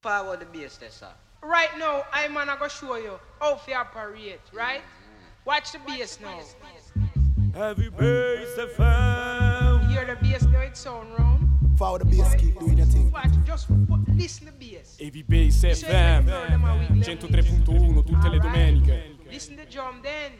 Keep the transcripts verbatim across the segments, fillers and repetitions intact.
forward the bass there, sir. Right now, I'm gonna go show you how to operate, right? Mm-hmm. Watch the bass now. Heavy bass F M. Hear the bass now, it sound round. Forward the bass, keep doing your thing. Watch, just listen to the bass. Heavy bass F M. centotré punto uno tutte le domeniche. Listen to the drum then.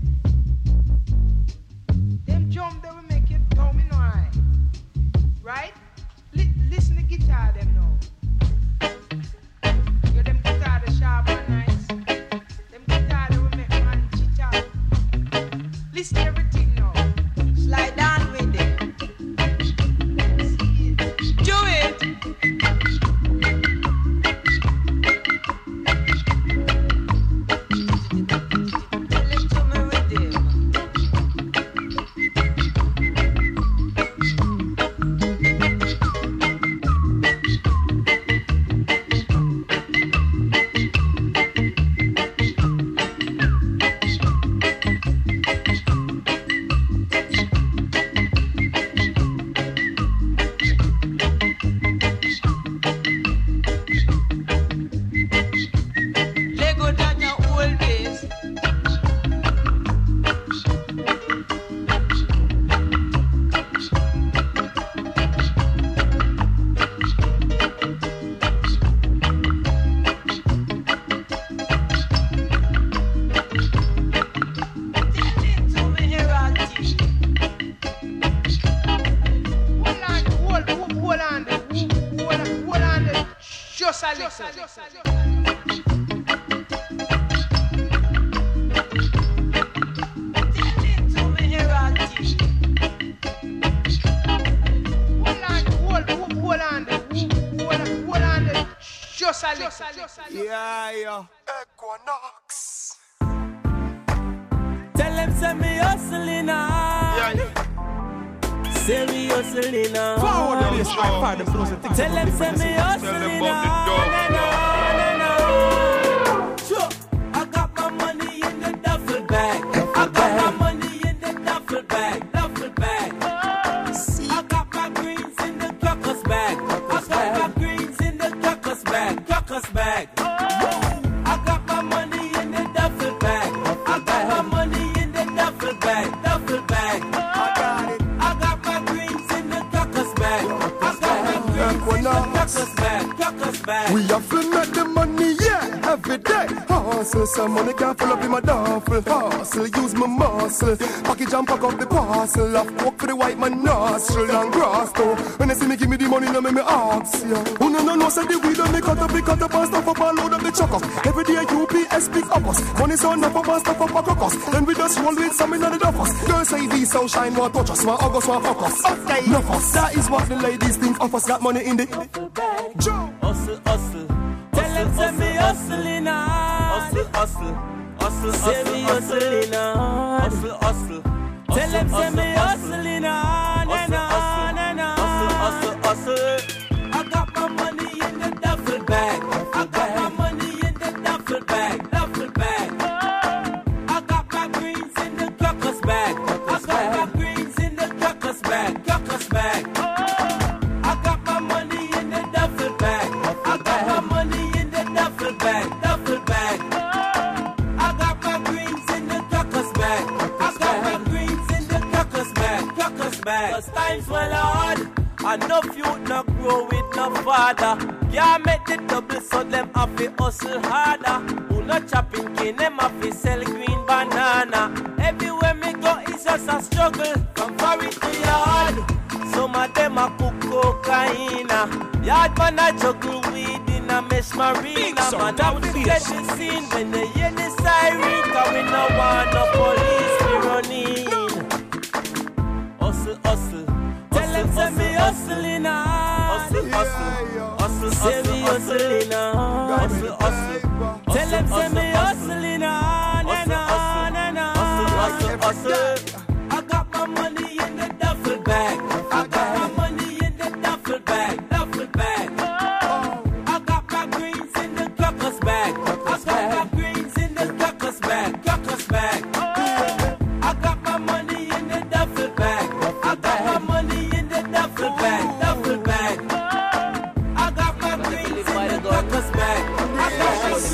Them drum they will make it down, you know, right? Right? Li- listen to the guitar them now. You them guitar the sharp and nice. Them guitar they will make man chit out. Listen to everything now. Slide down with it. Do it. Yeah, yeah. Equinox. Tell them send me hustling on. Say me hustling on. Forward the bass, right? Find them close and take Tell them send me hustling on. Sure, I got my money in the duffel bag. I got my money in the duffel bag. Duffel bag. I got my greens in the crackers bag. I got my greens in the crackers bag. Crackers bag. I got my money in the duffel bag. I got my money in the duffel bag. Duffel bag. I got it. I got my greens in the crackers bag. I got my greens in the crackers bag. Crackers bag. We have to make the money, yeah, every day. Hustle, some money can't fill up in my duffel. Hustle, use my muscle. Package and pack up the parcel. I've worked for the white man nostril and grass though. When they see me give me the money, no make me ask, yeah. Who no no no say the weed and me cut up, me cut up and stuff up and load up the chuck up. Every day U P S pick up us. Money so enough up and stuff up a crocus. Then we just roll with some in the duffers. Girls say these so shine, want touch us, want August, want fuck us. Okay, enough us. That is what the ladies think of us. Got money in the Joe. Hustle, hustle. Tell them send me hustling on. Hustle, hustle. Hustle, hustle, hustling on. Hustle, hustle. Tell them send me hustling on. Hustle, hustle, hustle, hustle. I got my money in the duffel bag. I got my money in the duffel bag. Duffel bag. I got my greens in the crackers bag. I got my greens in the crackers bag. Crackers bag. I got my money in the duffel bag. I got my money in the duffel bag. Duffel bag. I got my greens in the crackers bag. I got my greens in the crackers bag. Crackers bag. Cause times well hard. Enough youth not grow with no father. Can't make the double so them have to hustle harder. Who not chopping cane, them have to sell green banana. Everywhere me go it's just a struggle. From forest to yard. Some of them a cook cocaine. Yard man a juggle weed in a mesh marina. Man out to get the scene when they hear the siren. Cause we no want no police we running. Hustle, hustle. Tell them send me hustling on. Hustle, hustle. Hustle, hustle, hustling on. Hustle, hustle. Tell them send me hustling on. Hustle, hustle, hustle. I got my money in the duffel bag. I got my money in the duffel bag. Duffel bag. I got my greens in the crackers bag. I got my greens in the crackers bag. Crackers bag. I got my money in the duffel bag. I got my money in the duffel bag. Duffel bag. I got my greens in the crackers bag. Cause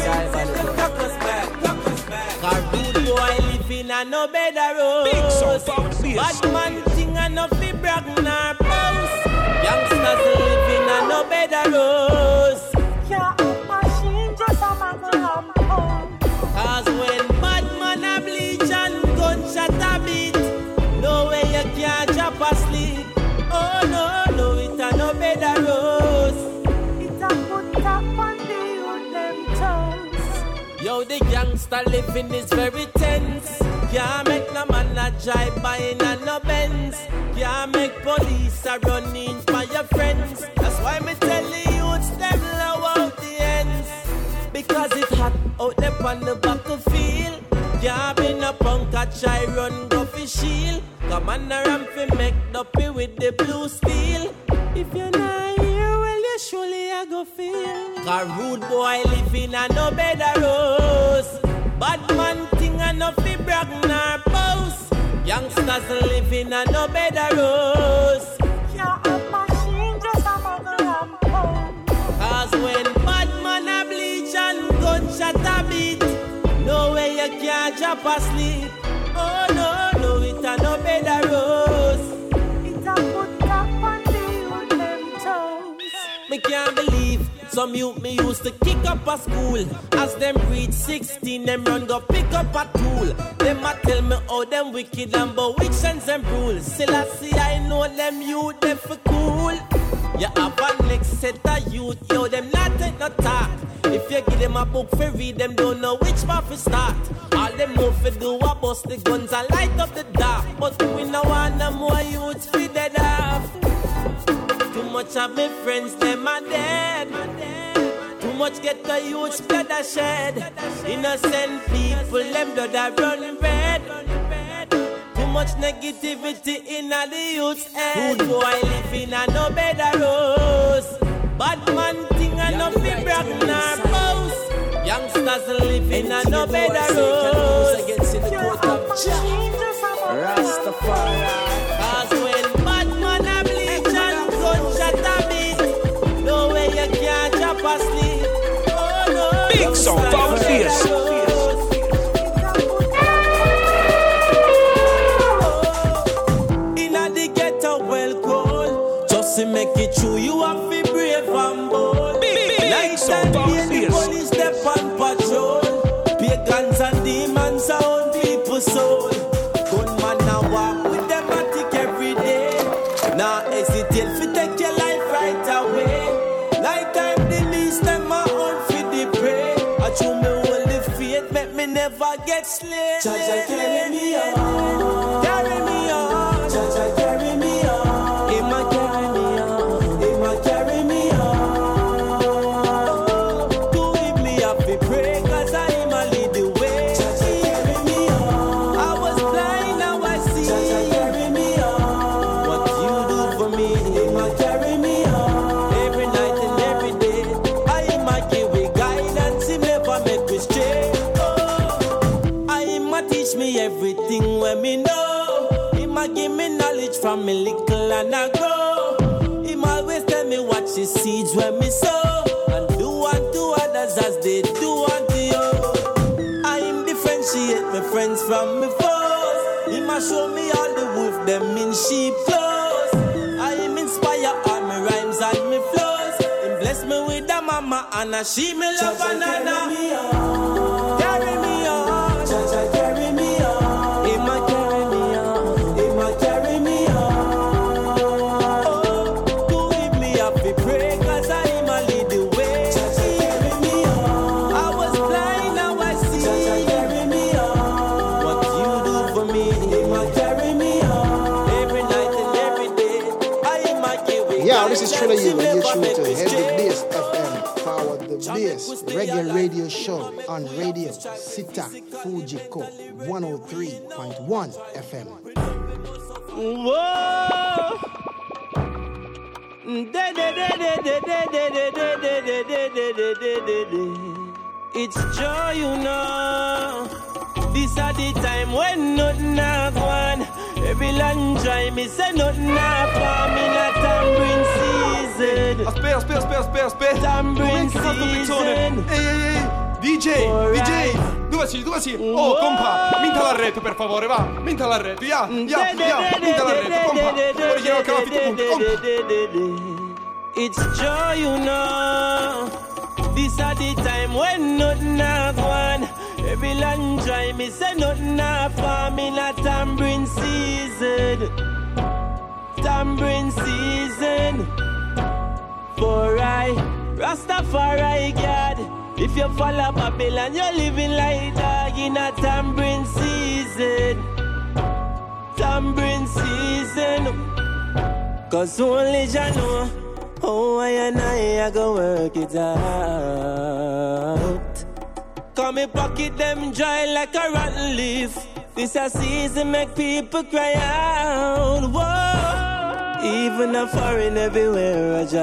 rude boy living and no better rose. Bad man thing and no fi brag nor boast. Youngsters living and no better rose. Yeah, machine just a man Cause when bad man a bleach and gunshot a beat, no way you can't drop asleep. Oh no, no, it a no better rose. It's a good tap on the youth them toes. Yo, the youngster living is very tense. Can't make no man a drive by in a no Benz. Can't make police a run in for your friends. That's why me tell the youths them low out the ends. Because it's hot out there on the battlefield. Can't be no punk a try run go fi shield. Commander and fi make dopey with the blue steel. If you're not here, well you surely a go feel. Cause rude boy living a no better rose. Bad man thing a no fi brag nor boast. Youngsters living a no better rose. Yeah, a machine just a muggle and pose. Cause when bad man a bleach and gunshot a beat, no way you can't drop asleep. Oh no, no, it a no better rose. It's a good tap on the youth them toes. Me can't believe some youth me used to kick up a school. As them reach sixteen, them run go pick up a tool. Them a tell me how them wicked and but which sense them rules. Still I see I know them youth them for cool. You have a next set of youth, yo, them not take no talk. If you give them a book for read, them don't know which path to start. All them know for do a bust the guns and light up the dark. But we no want no more youths fi dead off. Too much of my friends, them are dead. Too much get the youths blood a shed. Innocent people, them blood a run red. Too much negativity in the youth's head. Good boy living a no better rose. Bad man thing a no fi brag nor boast. Youngsters living a no better rose. Rastafari. Cause when bad man a bleach and gunshot a beat, no way you can't drop asleep. Oh no, big song, foul face. To make it true, you have to be brave and bold. Night and day, the police step on patrol. Pagans and demons sound people's soul. Gunman now walk with them attic every day. Now hesitate to take your life right away. Night time, the least them are on for the prey. I true me hold the faith, make me never get slayed. Jaja carry me on, carry me on. Jaja carry me on, in my carry me. Carry me on. Oh, do it me up, be pray, cause I am a lead the way. Jaja carry me on. I was blind, now I see. Jaja carry me on. What you do for me, Ima carry me on. Every night and every day, I am a give me guidance, He never make me stray. Oh, I am a teach me everything when me know. Ima give me knowledge from me little and I grow. Always tell me watch the seeds when me sow, and do unto others as they do unto you. I am differentiate my friends from my foes. He must show me all the wolf them in sheep clothes. I am inspire all my rhymes and my flows. He bless me with a mama and a she me love another. Carry me on, carry me on. Jaja carry me on. He might carry me on. He might carry me on. Yeah, this is Trilla you, and you're tuned to Heavy Bass F M, Power the Bass, Reggae Radio Show on Radio Sita Fujiko one oh three point one F M. Whoa! It's joy, you know. This are the time when nothing a gone. Every land dry, me say nothing a farm in a tambourine season. Aspect, aspect, aspect, aspect, aspect. Tambourine season. Hey, hey, hey. J, D J, dove sei, dove sei? Oh, compa, minta l'arreto per favore, va, minta l'arreto, ya, ya, ya, minta l'arreto, compa. Original Calafito, compa. It's joy, you know. This are the time when nothing have one. Every land dry, me say nothing have farm in a tambourine season. Tambourine season. For I, Rastafari God. If you follow Babylon, you're living like dog in a tambourine season. Tambourine season. Cause only Jah know. Oh, I and I, I go work it out. Come me pocket them dry like a rotten leaf. This a season make people cry out. Whoa, even a foreign everywhere I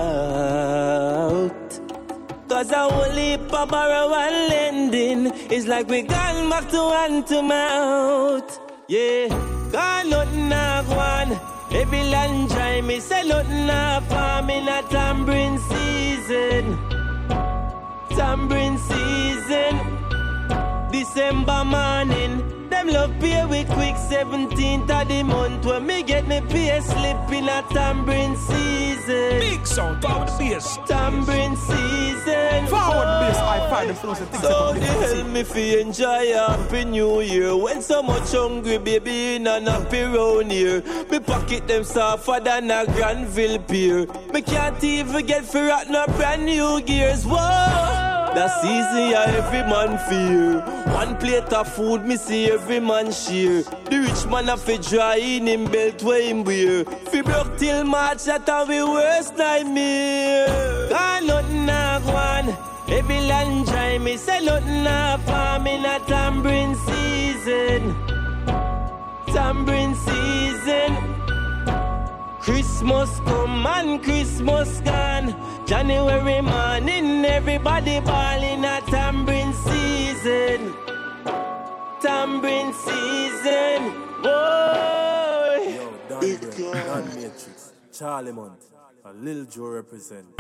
shout. Cause I won't leap a borrow and lending. It's like we gone back to hand to mouth. Yeah, gone nothing have one. Every land dry, me say nothing a farm in a tambourine season. Tambourine season. December morning, them love pay with quick seventeenth of the month. When me get me pay slip in a tambourine season. Big sound, forward the bass. Tambourine season. Forward the bass, I find the flows and things. So they help me fi enjoy a happy new year. When so much hungry baby in a nappy round here. Me pocket them softer than a Granville pier. Me can't even get for at no brand new gears. Whoa! That's easy, every man fear. One plate of food, me see every man share. The rich man have to dry in him belt where him wear. Fi broke till March, that a we worst nightmare. Got nothing a one. Every land dry, me say nothing a farm in a tambourine season. Tambourine season. Christmas come and Christmas gone. January morning, everybody ball in a tambourine season. Tambourine season. Whoa. Yo, Don Gray, Don Matrix, Charlie Mont, a Lil Joe represent. A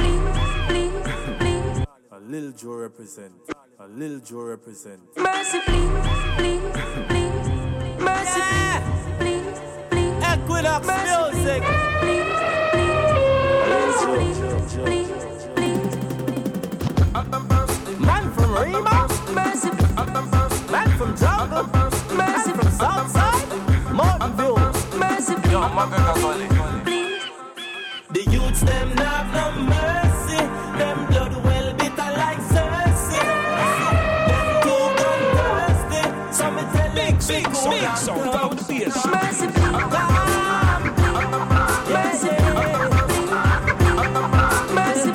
Lil Joe represent. A Lil Joe represent. Mercy, please, please, please. Mercy, please, please. Equinox music. Man from Rima, Mercy, man from Jungle, man from Southside, Mountain View, mercy, please. the youths them have no mercy. Them blood well bitter like Cersei. Them too gun thirsty. So me tell big, big, big sound, forward the bass. Mercy, please. Mercy, mercy,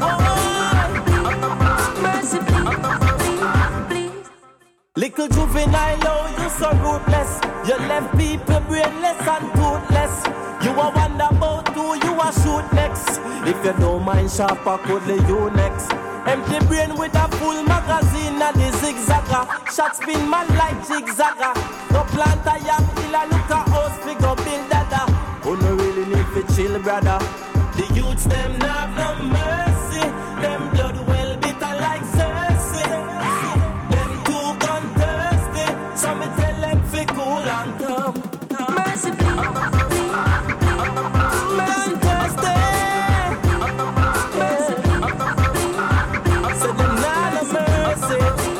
mercy, please. Little juvenile, oh, you so ruthless. You left people brainless and toothless. You a wonder about who you a shoot next. If you don't mind sharp, I could lay you next. Empty brain with a full magazine and the zigzagger. Shots spin man like zigzagger. No plant a yam, till I look a house, figure build dada. Who no really need to chill, brother. The youths them have no mercy. Them blood well bitter like Cersei. Them too gun thirsty. So me tell them fi cool and calm. Mercy, please. Gun thirsty. Mercy, So them not no mercy.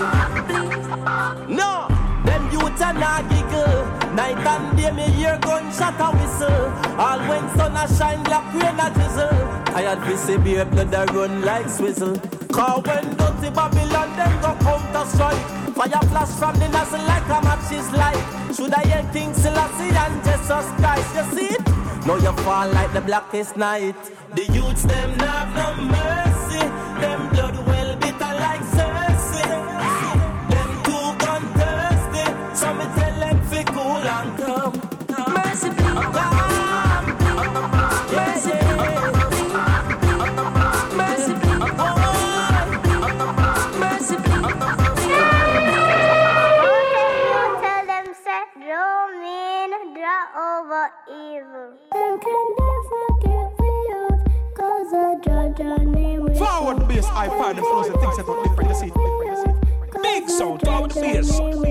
No, them youths are not giggle. Night and day me hear gunshot a whistle. All when sun a shine like rain a drizzle. Tired fi see beer blood a run like swizzle. Cause when dirty Babylon them go counter strike. Fire flash from the nozzle like a match is light. Should I hear King Selassie and Jesus Christ? You see it? Now you fall like the blackest night. The youths them have no mercy. Them blood well bitter like Cersei. Them too gun thirsty. So me tell them fi cool and calm. mercy, please. Calm. Mercy, mercy, mercy, Tell them say, draw mean, draw over evil. them can never get me out, 'cause I draw your name with Forward the bass, I find the flows and things that are different. You see, different, you see. Big sound, power the bass.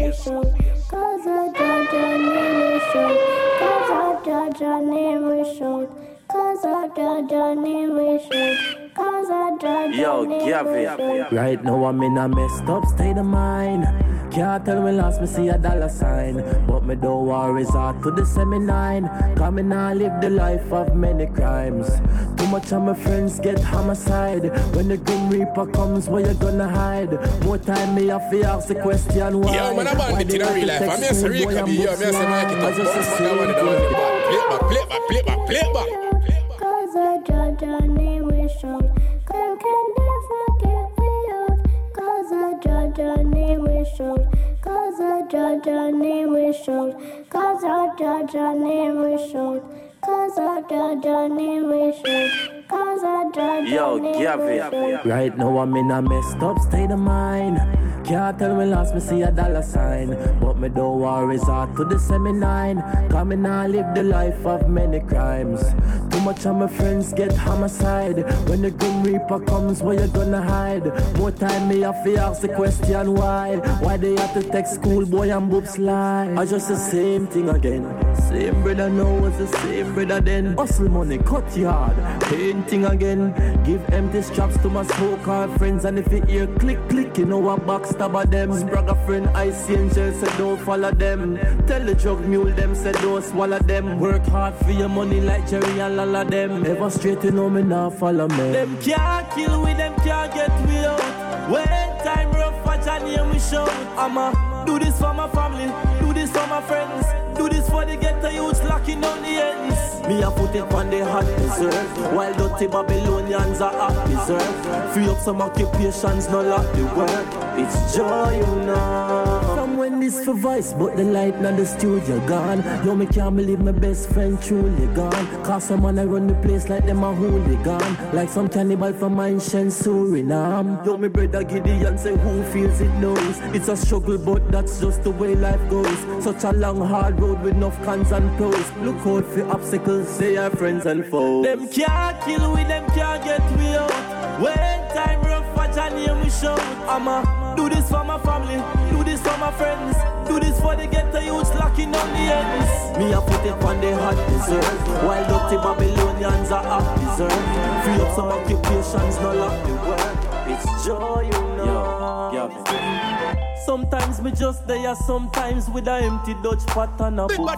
Cause a judge and name is shout. Cause a judge and name is shout. Cause a judge and name is shout. Cause a judge Yo, and name is Gavin. Right now I'm in a messed up state of mind. Can't tell me last me see a dollar sign. But me don't worry resort to the semi-nine. Cause me now live the life of many crimes. Too much of my friends get homicide. When the Grim Reaper comes, where you gonna hide? More time me have to ask the question why. Yo, man, I'm on it in a real life. I'm here to Rika be here. I'm here to make it up. Boss, man, I want it on the back. Play back, play back, play back, play back. Cause a judge and name is shout. Come can never get me out. Cause a judge and name is shout. Cause a judge and name is shout. Cause a judge and name is shout. Cause a judge and name is shout. Cause a judge Yo, and name is shout. right now I'm in a messed up state of mind. Can't tell me last me see a dollar sign. But me don't worry resort to the semi-nine. Cause me now live the life of many crimes. Too much of my friends get homicide. When the Grim Reaper comes, where you gonna hide? More time me have to ask the question why. Why they have to text schoolboy and boobs lie? I just the same thing again. Same brother now was the same brother then. Hustle money, cut yard, painting again. Give empty straps to my so-called friends. And if you hear click click, you know a backstab of them. Sprag a friend, I see angel said don't follow them. Tell the drug mule them said don't swallow them. Work hard for your money like Jerry and Lala them. Ever straight you know me now follow me. Them can't kill we, them can't get we out. When time rough, watch and hear me shout. I'ma do this for my family, do this for my friends. Do this for the ghetto youths locking on the ends. Me a put it on the hot deserve. While dirty Babylonians are up deserve. Free up some occupations, no lock the work. It's joy, you know. From when this for voice, but the light now the studio gone. Yo, me can't believe my best friend truly gone. Cause some man I run the place like them a hooligan. Like some cannibal from Mansion, Suriname. Yo, me brother Gideon say who feels it knows. It's a struggle, but that's just the way life goes. Such a long hard road with enough cons and pros. Look out for obstacles, they are friends and foes. Them can't kill we, them can't get we out. When time rough, watch and hear me shout. I'ma do this for my family, do this for my friends. Do this for the ghetto youths locking on the ends. Me a put it on the hot deserve. While dirty Babylonians are up deserve. Free up some occupations, no lock the work. It's joy, you know. Yo, yo. Sometimes me just there, sometimes with a empty Dutch pot and a book.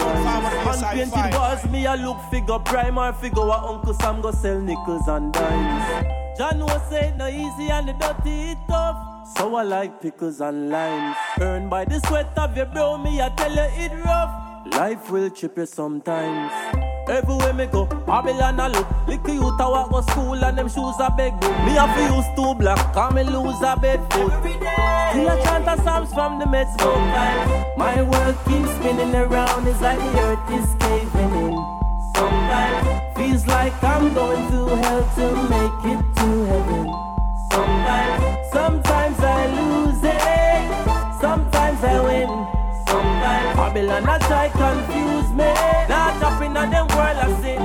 Unpainted walls, me a look figure, primer figure, what Uncle Sam go sell nickels and dimes. John was saying no easy and the dirty it tough. So I like pickles and limes. Earned by the sweat of your brow, me I tell you it rough. Life will trip you sometimes. Everywhere me go, Babylon a look. Little youth a walk go school and them shoes a beg book. Me have to use two black, cause me lose a bed foot. Still a chant a psalms from the Mets sometimes. My world keeps spinning around, it's like the earth is caving in. Sometimes feels like I'm going through hell to make it to heaven. Sometimes, sometimes I lose it, sometimes I win. Sometimes Babylon a try confuse me. Not dropping on them world of sin.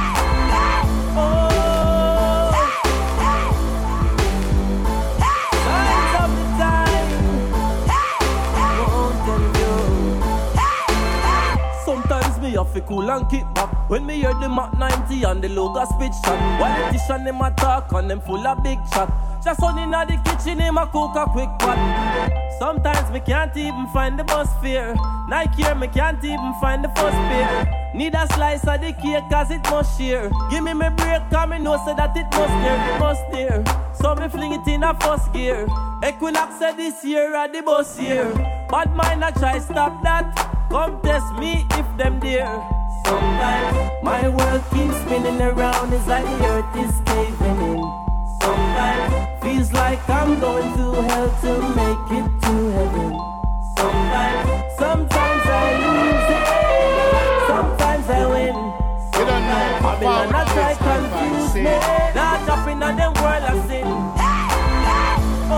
Oh, signs of the time won't tell you. Sometimes me have to cool and kick back when me hear the Mach ninety and the logo speech chat. While the dish and them attack and them full of big chat. Just on in the kitchen, him a cook a quick pot. Sometimes me can't even find the bus fare. Nike here, me can't even find the first pair. Need a slice of the cake cause it must share. Give me my break cause me know say that it must near, it must near. So me fling it in a first gear. Equinox said this year at the bus here. Bad mind I try stop that. Come test me if them dare. Sometimes my world keeps spinning around, it's like the earth is caving in. Sometimes feels like I'm going through hell to make it to heaven. Sometimes, sometimes I lose it, sometimes I win. You don't know Babylon I try confuse me. Not dropping on them world of sin. Oh,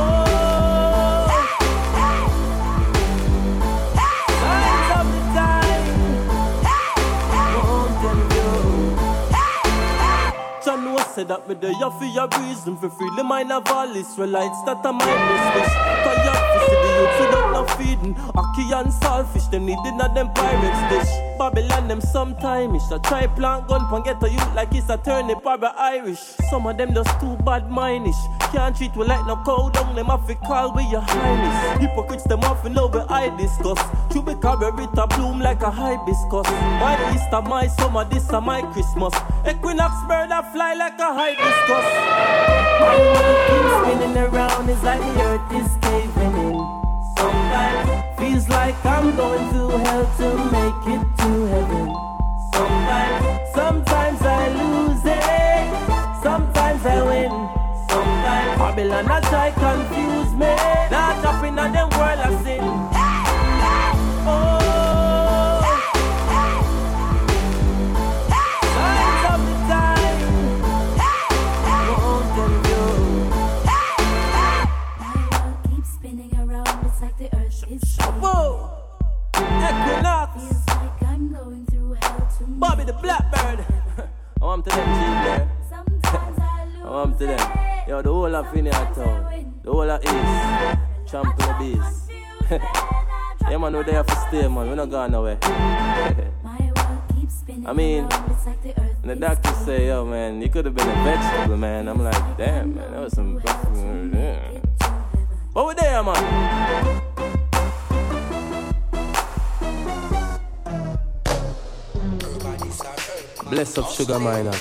signs of the time won't tell you. John was said that me there for your reason. For free the mind of all Israelites that are mindless. Tired to see the youths without no feeding. Aki and saltfish, them needing at them pirates dish. Babylon them sometime ish. I try plant gun pan get a youth like it's a turnip or a Irish. Some of them just too bad mindish. Can't treat we like no cow down, them have to call with your highness. Hypocrites them off and know where I discuss. You be carberita bloom like a hibiscus. My Easter, my summer, this are my Christmas. Equinox bird that fly like a hibiscus. My world keeps spinning around, it's like the earth is caving in. Sometimes feels like I'm going through hell to make it to heaven. Sometimes, sometimes I lose it, sometimes I win. Sometimes Babylon a try confuse me. Not dropping on them world of sin. Oh, signs of the time won't endure. My world keeps spinning around. It's like the earth is spinning. Whoa, Equinox. Feels like I'm going through hell to make Bobby the Blackbird. I want to them cheap there. Sometimes I lose I want to them. Yo, the whole of Phineas Town, the whole of East, champion of beast. Yeah, man, we're there for stay, man. We're not going nowhere. I mean, and the doctor say, yo, man, you could have been a vegetable, man. I'm like, damn, man, that was some. Yeah. But we're there, man. Bless up Sugar Minor.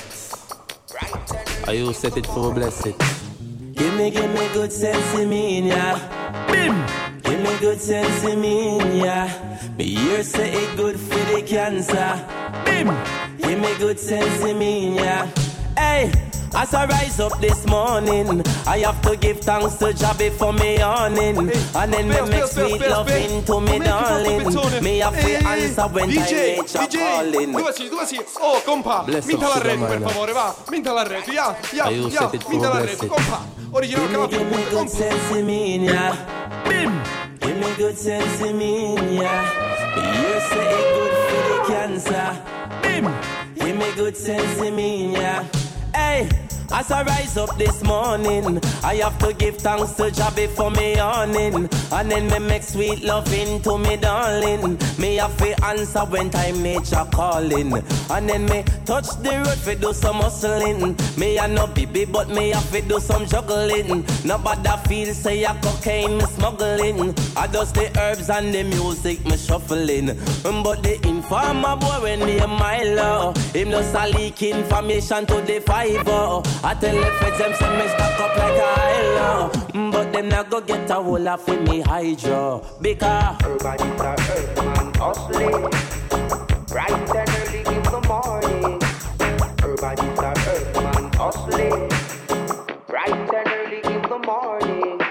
I you set it for bless it. Give me, give me good sense in me, yeah. Bim. Give me good sense in me, yeah. Me ear say it good for the cancer. Bim. Give me good sense in me, yeah. Hey. As I rise up this morning, I have to give thanks to Jah before me yawning. And then me make sweet love into me darling. Me have to answer when time nature calling. Dove sei, dove sei? Oh, compa, minta la rete per favore, va. Minta la rete, ya, ya, ya. Minta la rete, compa. Original canotto, give me good sense in me, yeah. Bim. Give me good sense in me, yeah. Me hear say it good for the cancer. Bim. Give me good sense in me, yeah. Hey, as I rise up this morning, I have to give thanks to Jah before me yawning. And then me make sweet love into me darling. Me have to answer when time nature calling. And then me touch the road for do some hustling. Me a no baby but me have to do some juggling. Nobody feel say a cocaine me smuggling. I just the herbs and the music me shuffling. But the informer boy when me a mile, him just a leak information to the fiver. I tell the feds them say me stack up like a hilo. But them not go get a whole of me hydro. Because everybody's a earthman hustling. Bright and early in the morning. Everybody's a earthman hustling. Bright and early in the morning.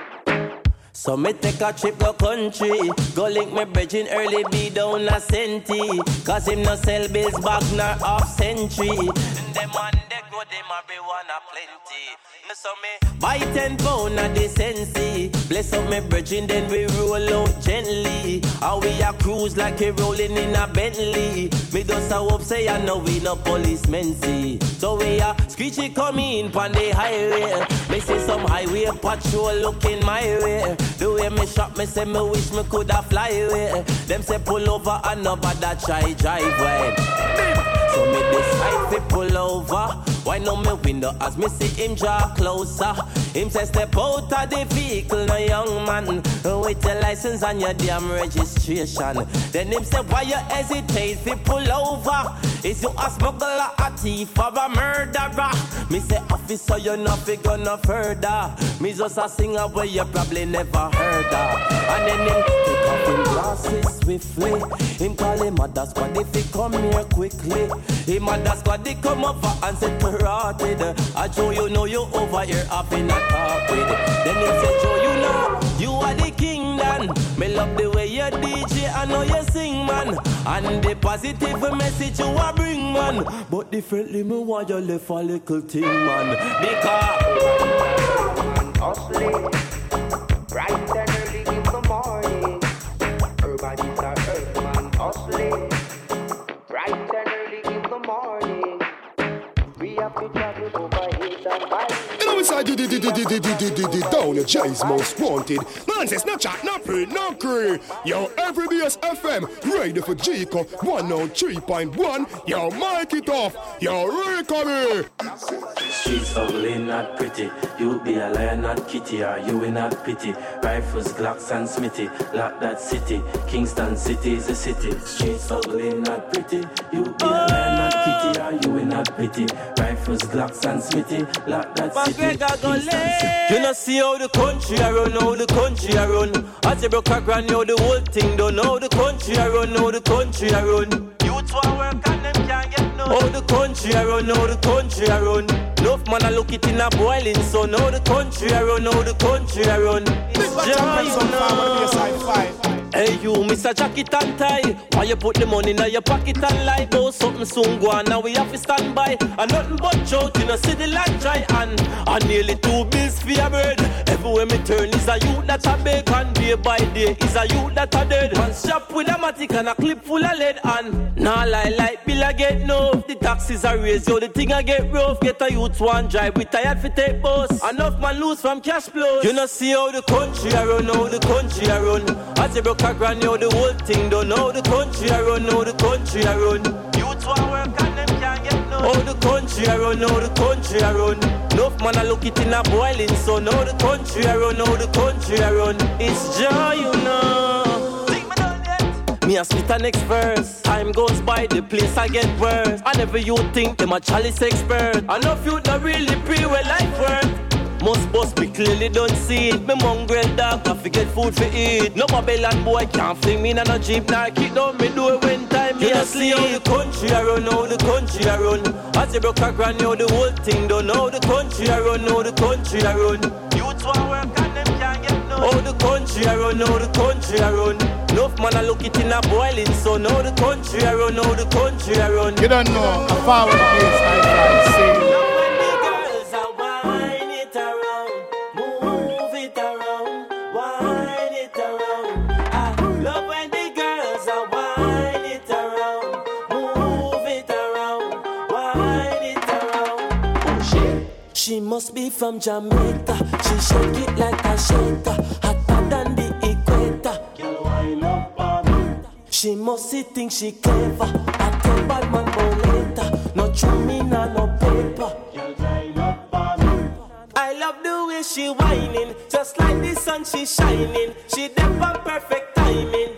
so me take a trip go country. Go link me bridging early be down a centi. Cause him no sell bills back nor half century. And them one they go them marijuana plenty. Me so me buy ten pound of the sensi. Bless up me bridging then we roll out gently. And we a cruise like we rolling in a Bentley. Me just a hope say I know we no policemen see. So we a screechy come in pon the highway. Me see some highway patrol looking my way. The way me shot me say me wish me coulda fly away. Them say pull over and nobody try drive way. So me decide to pull over. Why no me window as me see him draw closer. Him say step out of the vehicle, no young man. With your license and your damn registration. Then him say why you hesitate to pull over? Is you a smuggler, a thief, or a murderer? Me say officer you not fi go no further. Me just a singer where you probably never heard of. And then him take off him glasses swiftly. Him call him mother squad if he come here quickly. Him mother squad they come over and say karate. I Joe you know you over here up in a talk with. Then him say Joe you know you are the king then. Me love the way you D J I know you sing man. And the positive message you a bring man. But differently me want you left a little thing man. Because hustling, bright and early in the morning. Everybody's a earthman hustling, bright and early in the morning. We have to travel over hills and Down your J's most wanted. Man says no chat, no pre, no cree. Yo, every B S F M, ready for Chico, one oh three point one. Yo, mic it off. Yo, Ricky. Streets ugly, not pretty. You be a lion, not kitty. Are you in not pity? Rifles, Glocks and Smithy. Lock that city. Kingston City is a city. Streets ugly, not pretty. You be a lion, not kitty. Are you in not pity? Rifles, Glocks and Smithy. Lock that city. Kingston City. You know see how the country I run, how the country I run. As you broke a granny, how the whole thing done. How the country I run, how the country I run. Youths want work and them can't get no. How the country I run, how the country I run. Enough man I look it in a boiling sun. How the country I run, how the country I run. Hey you, Mister Jacket and tie. Why you put the money in your pocket and lie? Oh, something soon go on, now we have to stand by. And nothing but shout in a city like try. And and nearly two bills for your bird. Everywhere me turn is a youth that a beg. And day by day is a youth that a dead. Man shop with a matic and a clip full of lead. And nah lie like bill I get no. The taxes are raised, yo the thing I get rough. Get a youth one drive, we tired for take bus. Enough man lose from cash flows. You know see how the country I run, how the country I run. As you broke a grand, yo the whole thing don't know the country I run, how the country I run. Youths want work and them can't get no. How the country I run, how the country I run. Enough man I look it in a boiling sun. How the country I run, how the country I run. It's joy, you know. Think me done yet? Me a spit a next verse. Time goes by, the place I get worse. I never you think them a chalice expert. Enough youth not really pre where life worth. Most boss me clearly don't see it. Me mongrel dog, I forget food for eat. No Babylon boy can't fling me in a jeep. Now I keep down me do it when time me asleep. How the country I run, how the country I run. As you broke a granny, how the whole thing done. How the country I run, how the country I run. Youths want work and them can't get no. How the country I run, how the country I run. Enough man I look it in a boiling sun. How the country I run, how the country I run. You don't know, I forward this, I try to say. She must be from Jamaica. She shake it like a shaker, hotter than the equator. Girl, wind up on me. She must see think she clever. I tell bad man go later. No true me nah no paper. Girl, wind up on me. I love the way she whining, just like the sun she shining. She dip on perfect timing.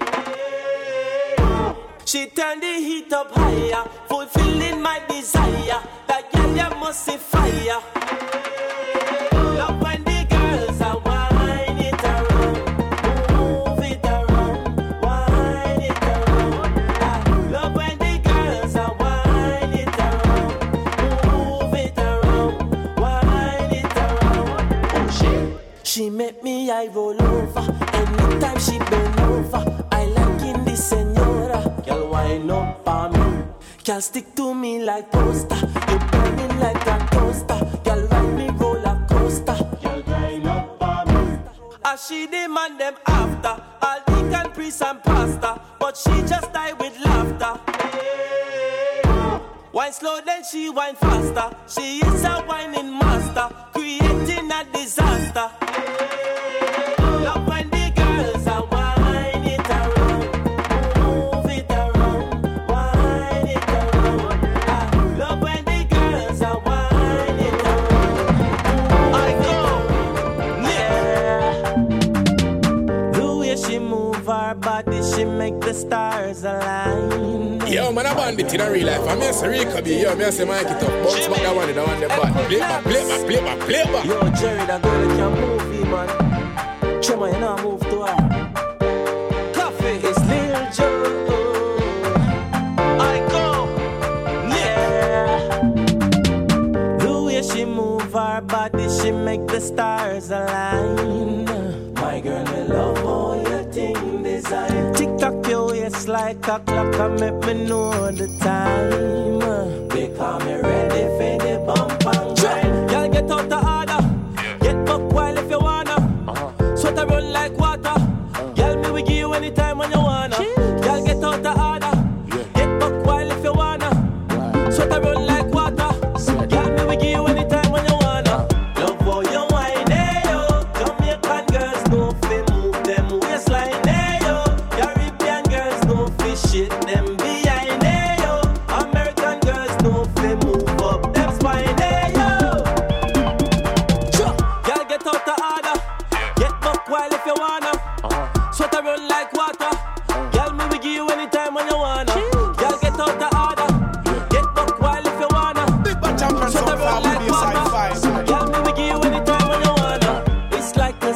She turn the heat up higher, fulfilling my desire. That girl you must see fire. Love when the girls are whine it around, move it around, whine it around. I love when the girls are whine it around, move it around, whine it around. Oh shit. She make me I roll over anytime she bend over. I like in the senora. Girl, wind up on me. Girl, stick to me like poster. You burning like a toaster. Girl, ride me roller coaster. Girl, wind up on me. As she demand them after all deacon, priest and pastor, but she just die with laughter. Wine slow, then she wine faster. She is a whining master, creating a disaster. Love when the girls are whine it around, move it around, whine it around. I love when the girls are whine it around. I go, yeah. The way she move her body, she make the stars align. Yo, man, I bandit in a real life. I'm here, Rika B. Yo, I'm here, Mike it up. Bounce back that one, that one, the bad. Play back, play back, play back, play back. Yo, Jerry, that girl can't move, you, man. Chema, you know, move to her. Coffee, it's Lil Joe. I go, yeah. The way she move her body, she make the stars align. My girl, I love all your thing design. Tick tock your waist like a clock, and make me know the time. Because me ready for the bump and grind. Girl, get out the order. Yeah. Get buck wild if you wanna. Uh-huh. Sweat a run like water. Uh-huh. Girl, me we give you anytime when you wanna. Cheers. Girl, get out the order. Yeah. Get buck wild if you wanna. Right. Sweat a run like water. Sweat. Girl, me we give you anytime when you wanna. Uh-huh. Love how you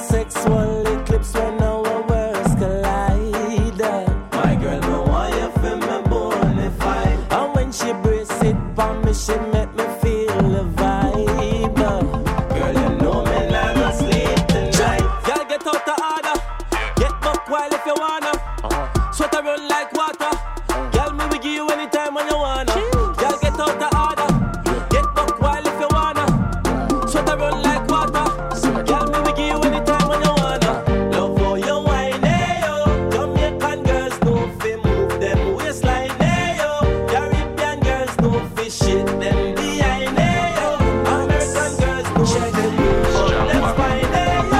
sexual eclipse when our worlds collide. My girl, no why you feel me bonafide. And when she brace it for me, she make me feel the vibe. Girl, you know me never sleep tonight. Girl, get out the order. Get buck wild if you wanna. Sweat a run like water. Girl, me we give you anytime when you wanna. Girl, get out the order. Get buck wild if you wanna. Sweat a run like water. Girl, me we give you anytime when you wanna. Love how you whine, hey yo. Jamaican girls know fi move them waistline, hey yo. Caribbean girls know fi shit them behind, hey yo. American girls know fi move up them spine, hey yo.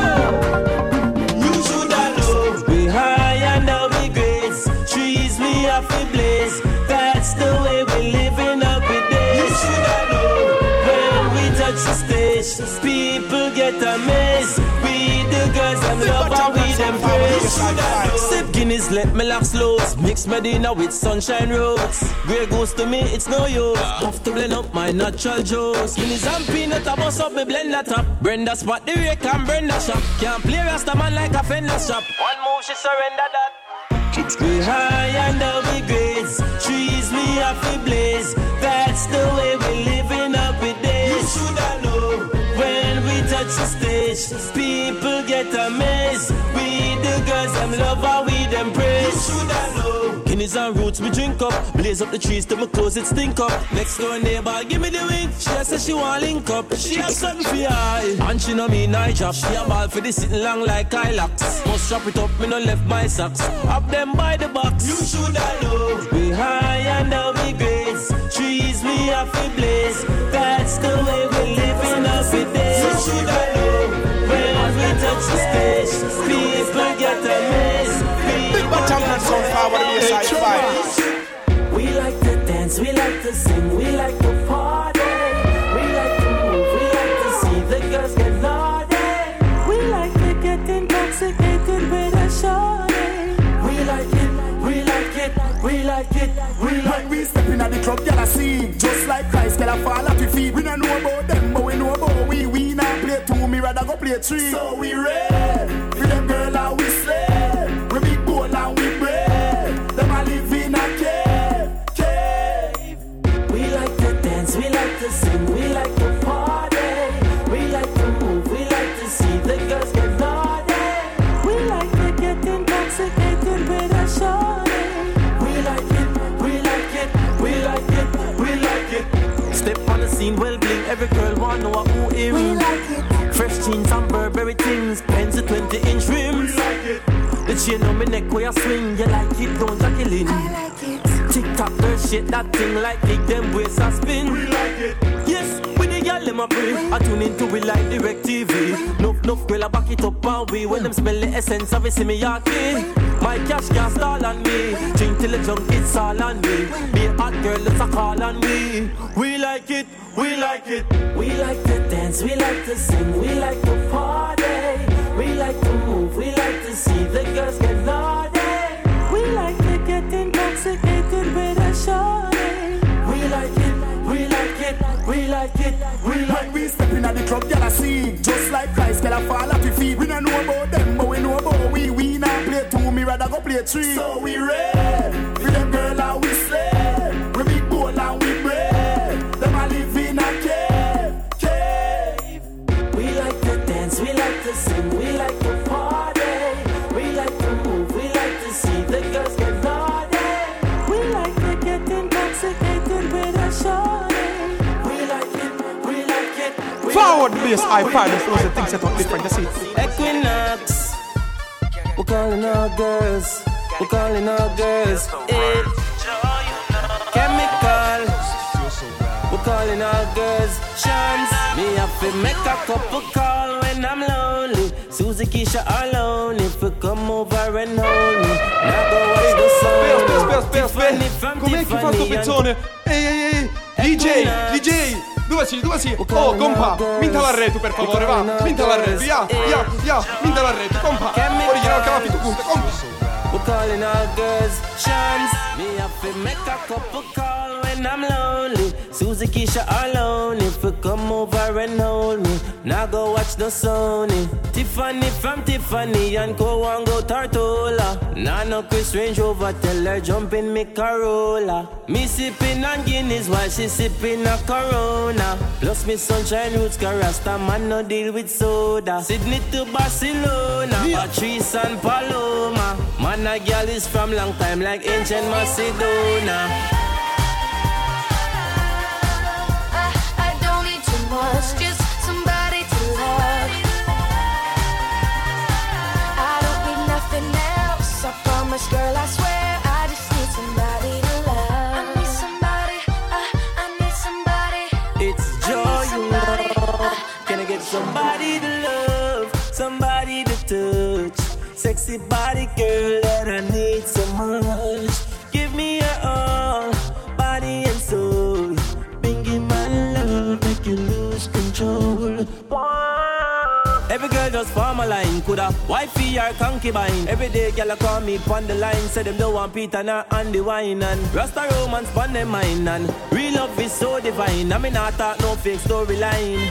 You shoulda know we high and now we grace. Trees we have to blaze. That's the way we living up with days. You shoulda know when we touch the stage, people get amazed. We the girls and love how we them praise. Sip Guinness, let me laugh slow. Mix Medina with sunshine roads. Grey goes to me, it's no use. Have to blend up my natural juice. Guinness and peanut, I bust up me blend that up. Brenda spot the rake and Brenda shop. Can't play Rasta man like a fender shop. One move, she surrender that. We high and now we grades. Trees we have to blaze. That's the way we living up with days. You shoulda know when we touch the stage, people get amazed. We the girls them love how we them praise. You shoulda know. Guineas and roots me drink up. Blaze up the trees till my clothes it stink up. Next door neighbor give me the wink. She says she want link up. She have something for eye. And she know me night job. She a ball for the sitting long like Kylax. Must strap it up, me no left my socks. Up them by the box. You shoulda know. We high and now we grades. Trees we have to blaze. That's the way we living up with days. You shoulda know. When we touch the stage, people get amazed. Big Bad Champion sound forward to be a side five. We like to dance, we like to sing, we like to party. We like to move, we like to see the girls get naughty. We like to get intoxicated with a shawty. We like it, we like it, we like it, we like When we step in at the club, get a scene. Just like Christ, get a fall at your feet. We don't know about them, but we know about we. We not play two, me rather go play three. So we red, with them girl and we slay. We big bold and we brave. Them a live in a cave, cave. We like to dance, we like to sing, we like to party. We like to move, we like to see the girls get naughty. We like to get intoxicated with a shawty. We like it, we like it, we like it, we like it. Step on the scene, well bling, every girl want know who is. We like it. Fresh jeans and Burberry things, pens and twenty inch rims. We like it. The chain on me neck where I swing, you like it, don't you kill it. I like it. Tick-tock, girl, shit, that thing like kick them waist and spin. We like it. Yes, with the girl them a pray. I tune into we like direct T V. Nuff, nuff, girl, I back it up and we. When them smell the essence of it, see me yaki. My cash can't stall on me. Drink till the junk, it's all on me. Be a hot girl, let's a call on me. We like it, we like it. We like to dance, we like to sing, we like to party. We like to move, we like to see the girls get naughty. We like to get intoxicated with a shawty. We like it, we like it, we like it, we like When we step in at the club, get a scene. Just like Christ, get a fall at your feet. We don't know about them, but we know about we. We not play two, me rather go play three. So we red, with them girl and we slay. We big bold and we brave. Them a live in a cave, cave. We like to dance, we like to sing, we like to party. We like to move, we like to see the girls get naughty. We like to get intoxicated with a shawty. We like it, we like it, we Forward bass, I five, those are things that are different, you see. Equinox, we're calling our girls, we're calling our girls. It, chemical, we're calling our girls. Chance, me have to make a couple call when I'm lonely. Susie Keisha alone, if you come over and hold me. Now go watch the sun. Spera, spera, spera, spera. Com'è che fa sto pezzone? Ehi, ehi, ehi, D J, D J. Dove sei, dove sei? Oh, compa, minta l'arredo per favore, va. Minta l'arredo, ya, ya, ya. Minta l'arredo, compa. Original Calafi, tu punta, compa. We're calling all girls Shans. Me have to make a couple call when I'm lonely. Susie, Keisha, alone. If you come over and hold me, now go watch the Sony. Tiffany from Tiffany and go and go Tortola. Now no Chris Range Rover, tell her jump in me Corolla. Me sipping on Guinness while she sipping a Corona. Plus me sunshine roots, cause Rasta man no deal with soda. Sydney to Barcelona, yeah. Patrice and Paloma. Man a girl is from long time like ancient Macedonia. I, I don't need too much, just somebody to love. I don't need nothing else, I promise, girl, I swear. I just need somebody to love. I need somebody, I, I need somebody. It's joy, you know. Can I get somebody to love, somebody to touch? Sexy body girl that I need so much. Give me your all, body and soul. Bingy my love, make you lose control. Every girl just form a line, coulda wifey or concubine. Every day girl a call me pon the line, say them don't want Peter nor Andy wine. And Rasta romance pon them mind, and real love is so divine. I mean not talk no fake storyline.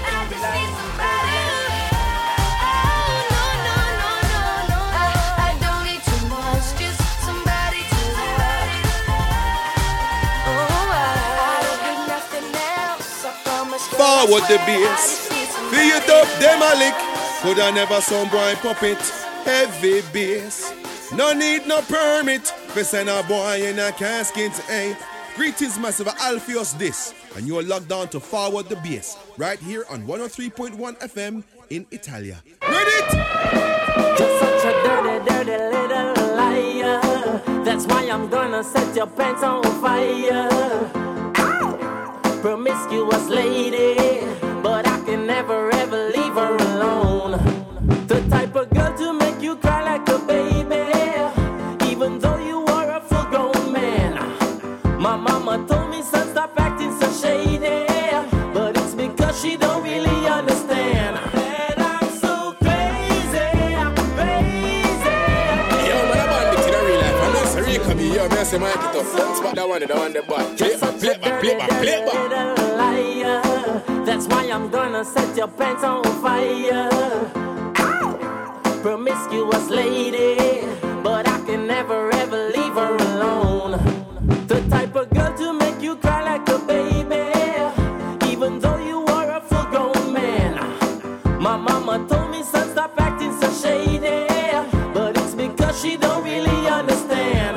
Forward the bass, feel it up, them a lick. Coulda never some boy puppet, heavy bass. No need no permit, for send a boy in a casket, eh? Greetings massive, Alpheus this, and you're locked down to Forward the Bass, right here on one oh three point one F M in Italia. Read it! Just such a dirty, dirty little liar. That's why I'm gonna set your pants on fire. Promiscuous lady, but I can never ever leave her alone. The type of girl to make you cry like a baby, even though you are a full grown man. My mama told me, son, stop acting so shady, but it's because she don't really understand. And I'm so crazy, I'm crazy. Yo, man, I'm on the kid in real life. I'm not sorry, come here. Yo, man, I say, man, get up. Spot that one, that one, that one. Play back, play back, play back, play back. That's why I'm gonna set your pants on fire. Ow! Promiscuous lady, but I can never ever leave her alone. The type of girl to make you cry like a baby, even though you are a full grown man. My mama told me, son, stop acting so shady, but it's because she don't really understand.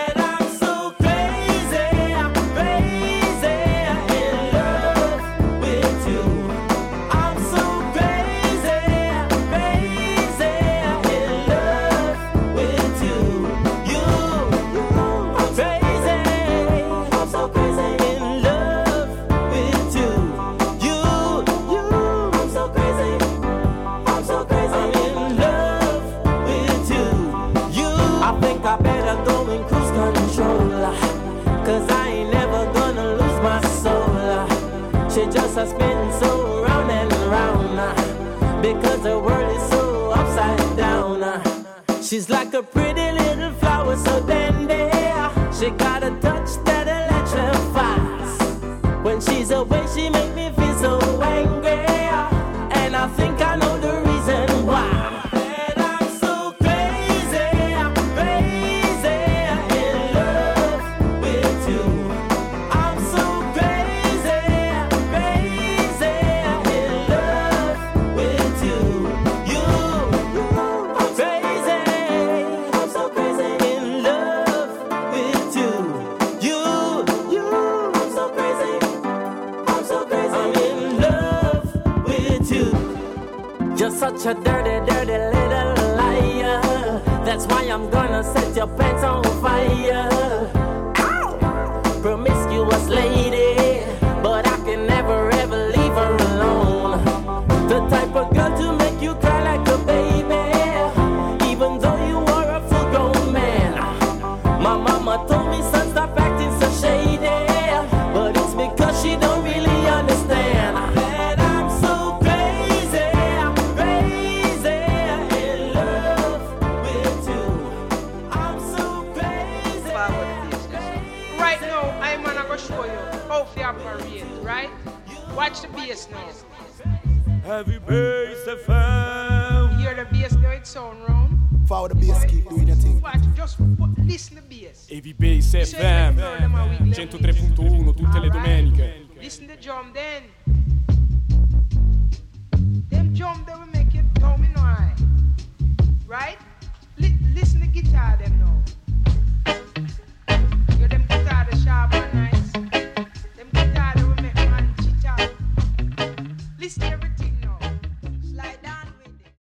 I spin so round and round uh, because the world is so upside down. Uh, she's like a pretty little flower, so dandy. She got a touch that electrifies. When she's away, she make me feel so angry, and I think I know the reason why. Such a dirty, dirty little liar. That's why I'm gonna set your pants on fire. Ow! Promiscuous lady, but I can never ever leave her alone. The type of girl to make you cry like a baby, even though you are a full grown man. My mama told me, son, stop acting so shady, but it's because she don't really understand. Watch the bass now. Heavy bass F M. Hear the bass now, it sound round. Follow the bass, keep doing your thing. Watch, just w- listen to the bass. Heavy Bass F M centotré punto uno tutte le domeniche. Listen to drum then. Them drum that we make